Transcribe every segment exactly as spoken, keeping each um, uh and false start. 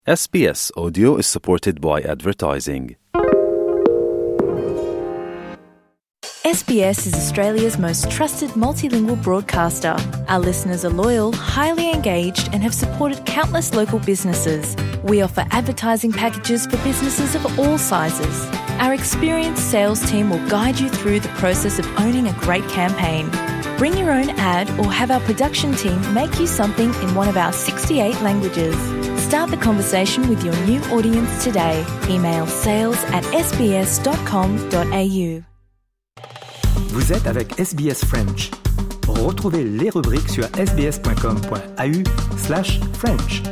S B S Audio is supported by advertising. S B S is Australia's most trusted multilingual broadcaster. Our listeners are loyal, highly engaged, and have supported countless local businesses. We offer advertising packages for businesses of all sizes. Our experienced sales team will guide you through the process of owning a great campaign. Bring your own ad or have our production team make you something in one of our sixty-eight languages. Start the conversation with your new audience today. Email sales at s b s dot com dot a u. Vous êtes avec S B S French. Retrouvez les rubriques sur s b s dot com dot a u slash French.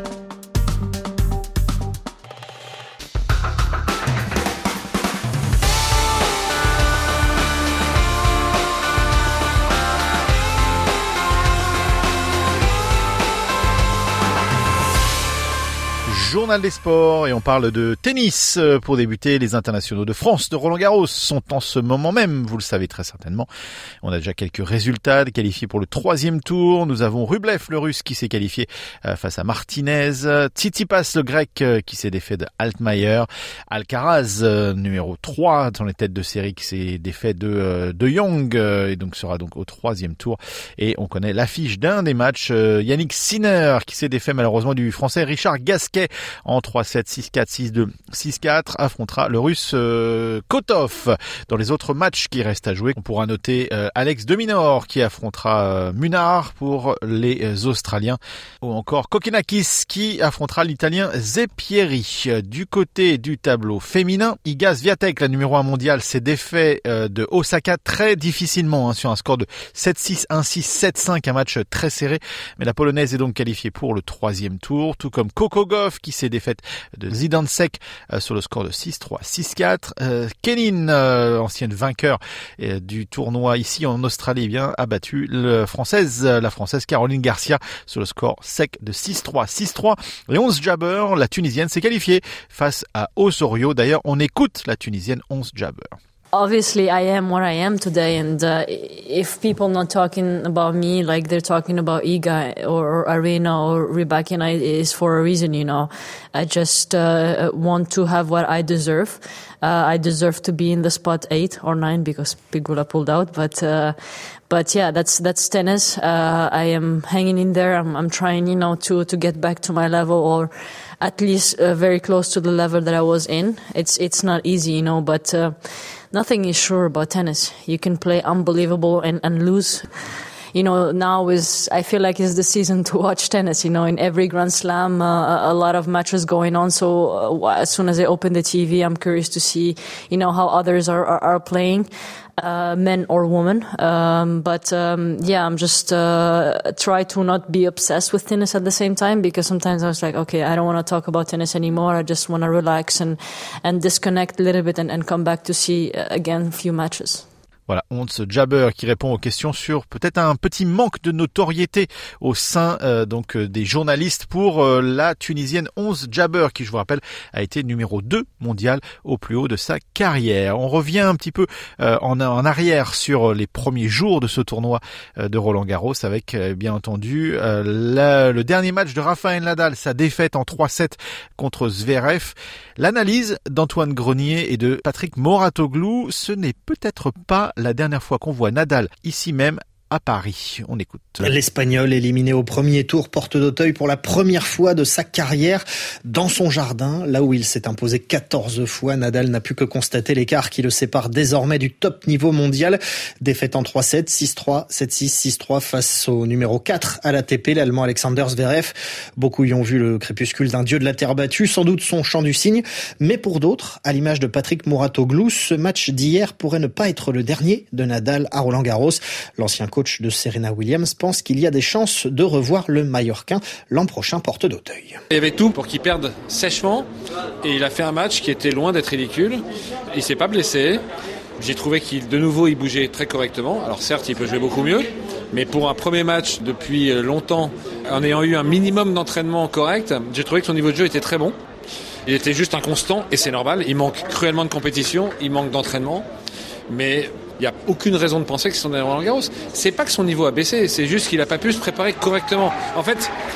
Journal des sports et on parle de tennis pour débuter. Les internationaux de France de Roland-Garros sont en ce moment même, vous le savez très certainement. On a déjà quelques résultats qualifiés pour le troisième tour. Nous avons Rublev, le russe, qui s'est qualifié face à Martinez. Tsitsipas, le grec, qui s'est défait de Altmaier. Alcaraz, numéro trois dans les têtes de série, qui s'est défait de De Jong et donc sera donc au troisième tour. Et on connaît l'affiche d'un des matchs. Yannick Sinner, qui s'est défait malheureusement du français Richard Gasquet en trois sept, six quatre, six deux, six quatre, affrontera le russe euh, Kotov. Dans les autres matchs qui restent à jouer, on pourra noter euh, Alex de Minaur qui affrontera euh, Munar pour les euh, Australiens, ou encore Kokkinakis qui affrontera l'Italien Zeppieri. Du côté du tableau féminin, Iga Swiatek, la numéro un mondiale, s'est défait euh, de Osaka très difficilement hein, sur un score de sept six, un six, sept cinq, un match très serré, mais la polonaise est donc qualifiée pour le troisième tour, tout comme Coco Gauff qui s'est défaite de Zidansek euh, sur le score de six trois, six quatre. Euh, Kenin, euh, ancienne vainqueur euh, du tournoi ici en Australie, eh bien, a battu le française, euh, la française Caroline Garcia sur le score sec de six trois, six trois. Et Ons Jabeur, la Tunisienne, s'est qualifiée face à Osorio. D'ailleurs, on écoute la Tunisienne Ons Jabeur. Obviously, I am what I am today, and uh, if people not talking about me like they're talking about Iga or, or Arena or Rybakina, is for a reason, you know. I just uh, want to have what I deserve. Uh, I deserve to be in the spot eight or nine because Pegula pulled out, but uh, but yeah, that's that's tennis. Uh, I am hanging in there. I'm, I'm trying, you know, to to get back to my level or at least uh, very close to the level that I was in. It's it's not easy, you know, but. Uh, Nothing is sure about tennis. You can play unbelievable and, and lose. You know, now is, I feel like it's the season to watch tennis, you know, in every Grand Slam, uh, a lot of matches going on. So uh, as soon as I open the T V, I'm curious to see, you know, how others are, are, are playing. Uh, men or women. Um, but, um, yeah, I'm just, uh, try to not be obsessed with tennis at the same time because sometimes I was like, okay, I don't want to talk about tennis anymore. I just want to relax and, and disconnect a little bit and, and come back to see uh, again a few matches. Voilà, Ons Jabeur qui répond aux questions sur peut-être un petit manque de notoriété au sein euh, donc euh, des journalistes pour euh, la Tunisienne Ons Jabeur qui, je vous rappelle, a été numéro deux mondial au plus haut de sa carrière. On revient un petit peu euh, en, en arrière sur les premiers jours de ce tournoi euh, de Roland-Garros avec euh, bien entendu euh, la, le dernier match de Rafael Nadal, sa défaite en trois sept contre Zverev. L'analyse d'Antoine Grenier et de Patrick Mouratoglou, ce n'est peut-être pas la dernière fois qu'on voit Nadal ici même à Paris. On écoute. L'Espagnol éliminé au premier tour porte d'Auteuil pour la première fois de sa carrière dans son jardin, là où il s'est imposé quatorze fois. Nadal n'a pu que constater l'écart qui le sépare désormais du top niveau mondial. Défaite en trois sept, six trois, sept six, six trois face au numéro quatre à l'A T P, l'Allemand Alexander Zverev. Beaucoup y ont vu le crépuscule d'un dieu de la terre battue, sans doute son chant du cygne. Mais pour d'autres, à l'image de Patrick Mouratoglou, ce match d'hier pourrait ne pas être le dernier de Nadal à Roland-Garros. L'ancien coach de Serena Williams pense qu'il y a des chances de revoir le Mallorquin l'an prochain porte d'Auteuil. Il y avait tout pour qu'il perde sèchement et il a fait un match qui était loin d'être ridicule. Il s'est pas blessé. J'ai trouvé qu'il de nouveau il bougeait très correctement. Alors certes, il peut jouer beaucoup mieux, mais pour un premier match depuis longtemps, en ayant eu un minimum d'entraînement correct, j'ai trouvé que son niveau de jeu était très bon. Il était juste inconstant et c'est normal. Il manque cruellement de compétition, il manque d'entraînement, mais il n'y a aucune raison de penser que c'est son dernier Roland-Garros. C'est pas que son niveau a baissé, c'est juste qu'il n'a pas pu se préparer correctement. En fait,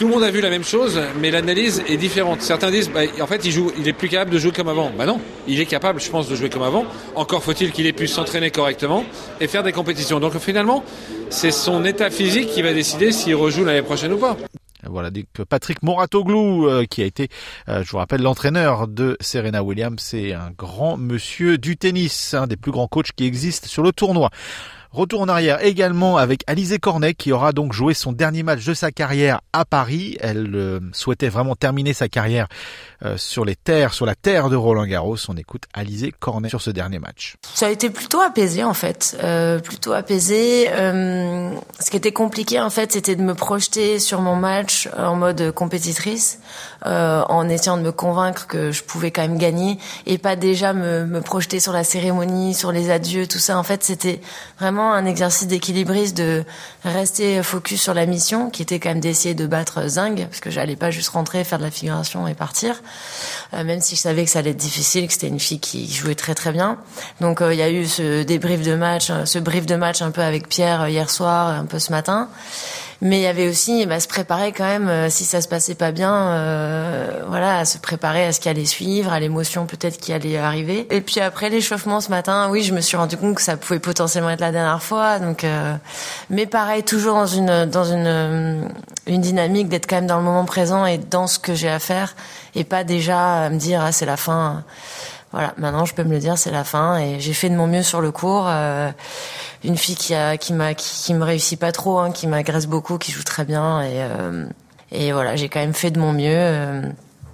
tout le monde a vu la même chose, mais l'analyse est différente. Certains disent, bah, en fait, il joue, il est plus capable de jouer comme avant. Bah non, il est capable, je pense, de jouer comme avant. Encore faut-il qu'il ait pu s'entraîner correctement et faire des compétitions. Donc finalement, c'est son état physique qui va décider s'il rejoue l'année prochaine ou pas. Voilà, Patrick Mouratoglou, euh, qui a été, euh, je vous rappelle, l'entraîneur de Serena Williams, c'est un grand monsieur du tennis, un des plus grands coachs qui existent sur le tournoi. Retour en arrière également avec Alizé Cornet qui aura donc joué son dernier match de sa carrière à Paris. Elle euh, souhaitait vraiment terminer sa carrière euh, sur les terres, sur la terre de Roland-Garros. On écoute Alizé Cornet sur ce dernier match. Ça a été plutôt apaisé en fait, euh, plutôt apaisé. Euh, ce qui était compliqué en fait, c'était de me projeter sur mon match en mode compétitrice, euh, en essayant de me convaincre que je pouvais quand même gagner et pas déjà me, me projeter sur la cérémonie, sur les adieux, tout ça. En fait, c'était vraiment un exercice d'équilibriste, de rester focus sur la mission, qui était quand même d'essayer de battre Zhang, parce que j'allais pas juste rentrer, faire de la figuration et partir, euh, même si je savais que ça allait être difficile, que c'était une fille qui jouait très très bien. Donc il euh, y a eu ce débrief de match, ce brief de match un peu avec Pierre hier soir, un peu ce matin. Mais il y avait aussi bah, se préparer quand même, euh, si ça se passait pas bien, euh, voilà, à se préparer à ce qui allait suivre, à l'émotion peut-être qui allait arriver. Et puis après l'échauffement ce matin, oui, je me suis rendu compte que ça pouvait potentiellement être la dernière fois. Donc, euh, mais pareil, toujours dans une dans une une dynamique d'être quand même dans le moment présent et dans ce que j'ai à faire, et pas déjà me dire ah c'est la fin. Voilà, maintenant je peux me le dire, c'est la fin et j'ai fait de mon mieux sur le court. Euh, une fille qui a, qui m'a, qui, qui me réussit pas trop, hein, qui m'agresse beaucoup, qui joue très bien et euh, et voilà, j'ai quand même fait de mon mieux. Euh,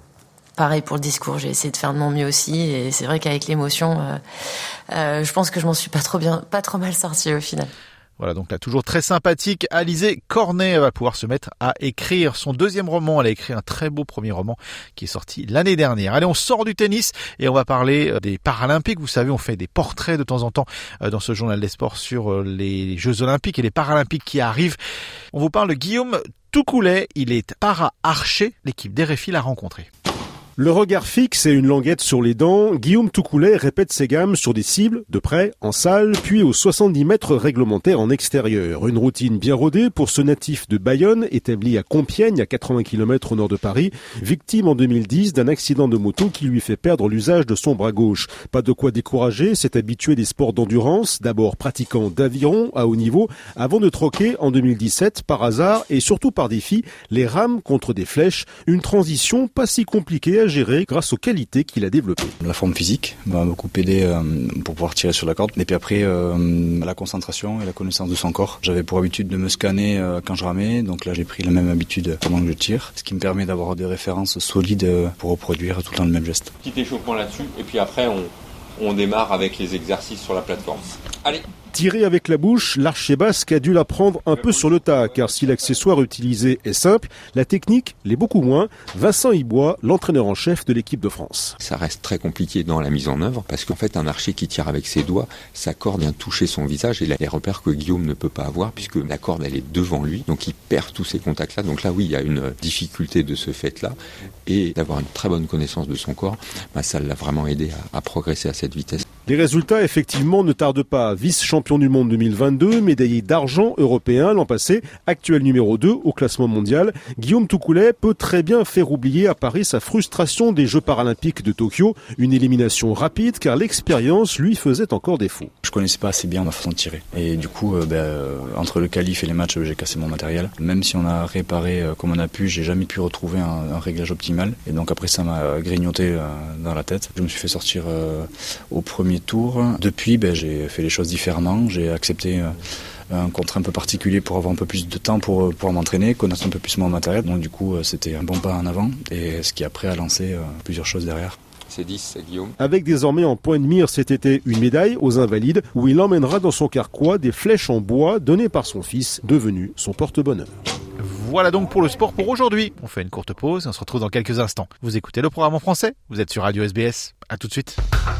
pareil pour le discours, j'ai essayé de faire de mon mieux aussi et c'est vrai qu'avec l'émotion, euh, euh, je pense que je m'en suis pas trop bien, pas trop mal sortie au final. Voilà, donc là, toujours très sympathique, Alizé Cornet va pouvoir se mettre à écrire son deuxième roman. Elle a écrit un très beau premier roman qui est sorti l'année dernière. Allez, on sort du tennis et on va parler des Paralympiques. Vous savez, on fait des portraits de temps en temps dans ce journal des sports sur les Jeux Olympiques et les Paralympiques qui arrivent. On vous parle de Guillaume Toucoulet. Il est para-archer. L'équipe d'R F I l'a rencontré. Le regard fixe et une languette sur les dents, Guillaume Toucoulet répète ses gammes sur des cibles, de près, en salle, puis aux soixante-dix mètres réglementaires en extérieur. Une routine bien rodée pour ce natif de Bayonne, établi à Compiègne, à quatre-vingts kilomètres au nord de Paris, victime en deux mille dix d'un accident de moto qui lui fait perdre l'usage de son bras gauche. Pas de quoi décourager, cet habitué des sports d'endurance, d'abord pratiquant d'aviron à haut niveau, avant de troquer en deux mille dix-sept, par hasard et surtout par défi, les rames contre des flèches, une transition pas si compliquée à gérer grâce aux qualités qu'il a développées. La forme physique m'a beaucoup aidé euh, pour pouvoir tirer sur la corde. Et puis après, euh, la concentration et la connaissance de son corps. J'avais pour habitude de me scanner euh, quand je ramais, donc là j'ai pris la même habitude pendant que je tire, ce qui me permet d'avoir des références solides pour reproduire tout le temps le même geste. Petit échauffement là-dessus, et puis après on, on démarre avec les exercices sur la plateforme. Allez! Tirer avec la bouche, l'archer basque a dû l'apprendre un peu sur le tas, car si l'accessoire utilisé est simple, la technique l'est beaucoup moins. Vincent Ibois, l'entraîneur en chef de l'équipe de France. Ça reste très compliqué dans la mise en œuvre, parce qu'en fait, un archer qui tire avec ses doigts, sa corde vient toucher son visage, et il a des repères que Guillaume ne peut pas avoir, puisque la corde, elle est devant lui, donc il perd tous ces contacts-là. Donc là, oui, il y a une difficulté de ce fait-là, et d'avoir une très bonne connaissance de son corps, bah, ça l'a vraiment aidé à, à progresser à cette vitesse. Les résultats, effectivement, ne tardent pas. Vice-champion du monde deux mille vingt-deux, médaillé d'argent européen l'an passé, actuel numéro deux au classement mondial, Guillaume Toucoulet peut très bien faire oublier à Paris sa frustration des Jeux paralympiques de Tokyo. Une élimination rapide, car l'expérience lui faisait encore défaut. Je connaissais pas assez bien ma façon de tirer. Et du coup, euh, ben, euh, entre le qualif et les matchs, j'ai cassé mon matériel. Même si on a réparé euh, comme on a pu, j'ai jamais pu retrouver un, un réglage optimal. Et donc après, ça m'a grignoté euh, dans la tête. Je me suis fait sortir euh, au premier tour. Depuis, ben, j'ai fait les choses différemment. J'ai accepté euh, un contrat un peu particulier pour avoir un peu plus de temps pour pouvoir m'entraîner, connaître un peu plus mon matériel. Donc du coup, c'était un bon pas en avant, et ce qui après a lancé euh, plusieurs choses derrière. C'est dix, c'est Guillaume. Avec désormais en point de mire cet été une médaille aux Invalides, où il emmènera dans son carquois des flèches en bois données par son fils, devenu son porte-bonheur. Voilà donc pour le sport pour aujourd'hui. On fait une courte pause et on se retrouve dans quelques instants. Vous écoutez le programme en français, vous êtes sur Radio S B S. À tout de suite.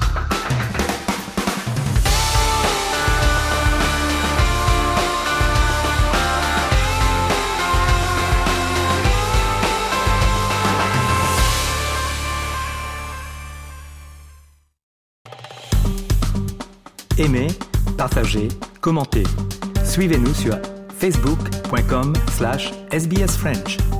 Aimez, partagez, commentez. Suivez-nous sur facebook point com slash S B S French.